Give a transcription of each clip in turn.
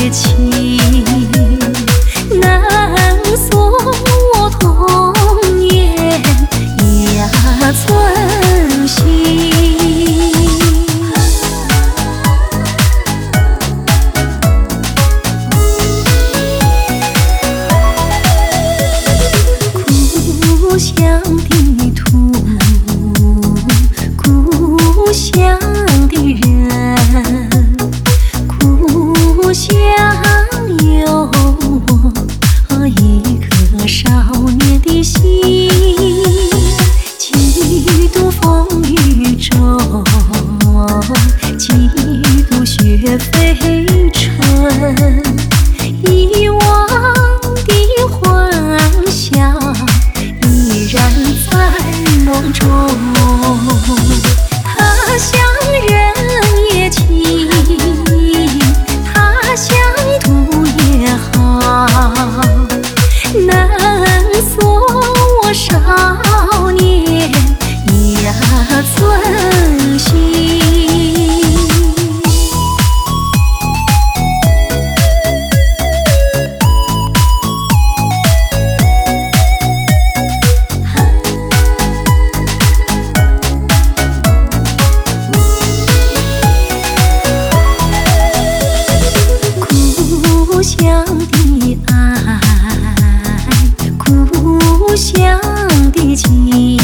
也情，难锁我童年呀存心。故乡的土，故乡的人，故乡有我一颗少年的心。几度风雨中，几度雪飞尘，遗忘的幻想依然在梦中。他乡人也情，他乡土也好，难锁我少年呀存心。故乡的爱，故乡的情，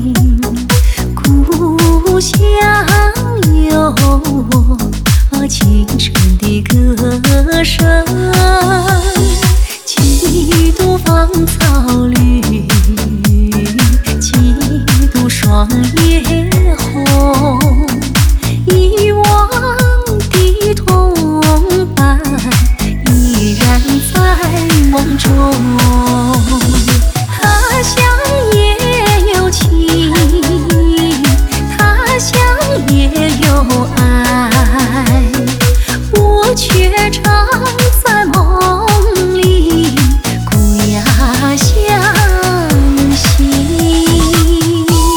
故乡有我青春的歌声。几度芳草绿，几度霜叶红，遗忘的同伴依然在梦中。他乡也有情，他乡也有